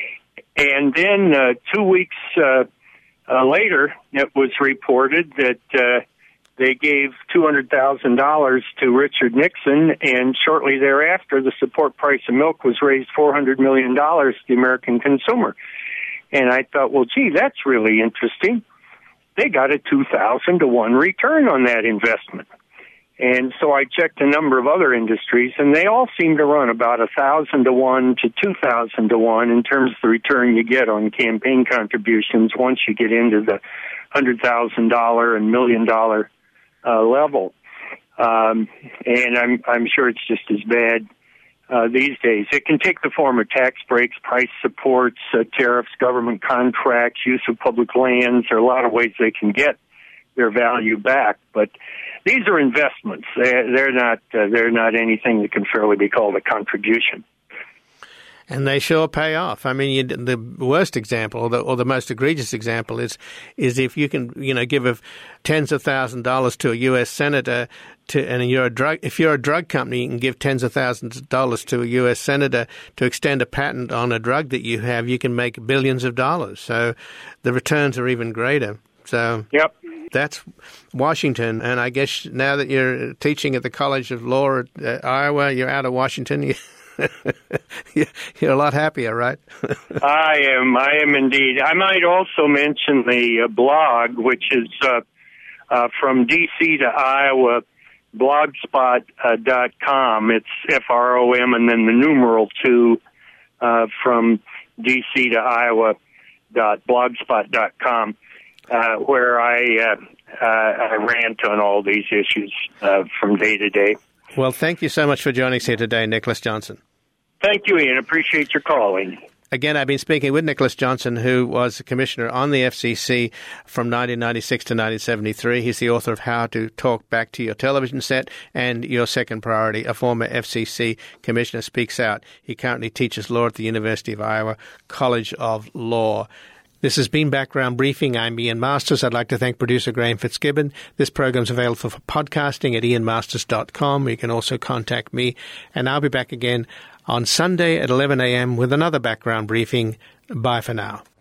And then uh, two weeks uh, uh, later, it was reported that uh, they gave two hundred thousand dollars to Richard Nixon, and shortly thereafter, the support price of milk was raised four hundred million dollars to the American consumer. And I thought, well, gee, that's really interesting. They got a two thousand to one return on that investment. And so I checked a number of other industries, and they all seem to run about one thousand to one to two thousand to one in terms of the return you get on campaign contributions once you get into the one hundred thousand dollars and million dollar Uh, level, um, and I'm I'm sure it's just as bad uh, these days. It can take the form of tax breaks, price supports, uh, tariffs, government contracts, use of public lands. There are a lot of ways they can get their value back, but these are investments. They're, they're not uh, they're not anything that can fairly be called a contribution. And they sure pay off. I mean, you, the worst example, or the, or the most egregious example, is is if you can, you know, give a, tens of thousands of dollars to a U S senator, to, and you're a drug. If you're a drug company, you can give tens of thousands of dollars to a U S senator to extend a patent on a drug that you have. You can make billions of dollars. So the returns are even greater. So yep. That's Washington. And I guess now that you're teaching at the College of Law at uh, Iowa, you're out of Washington. You You're a lot happier, right? I am. I am indeed. I might also mention the uh, blog, which is uh, uh, from D C to Iowa, blogspot dot com. It's F R O M and then the numeral two uh, from D C to Iowa dot blogspot dot com, uh, where I, uh, uh, I rant on all these issues uh, from day to day. Well, thank you so much for joining us here today, Nicholas Johnson. Thank you, Ian. Appreciate your calling. Again, I've been speaking with Nicholas Johnson, who was a commissioner on the F C C from nineteen ninety-six to nineteen seventy-three. He's the author of How to Talk Back to Your Television Set and Your Second Priority. A former F C C commissioner speaks out. He currently teaches law at the University of Iowa College of Law. This has been Background Briefing. I'm Ian Masters. I'd like to thank producer Graham Fitzgibbon. This program's available for podcasting at ian masters dot com. You can also contact me, and I'll be back again on Sunday at eleven a.m. with another Background Briefing. Bye for now.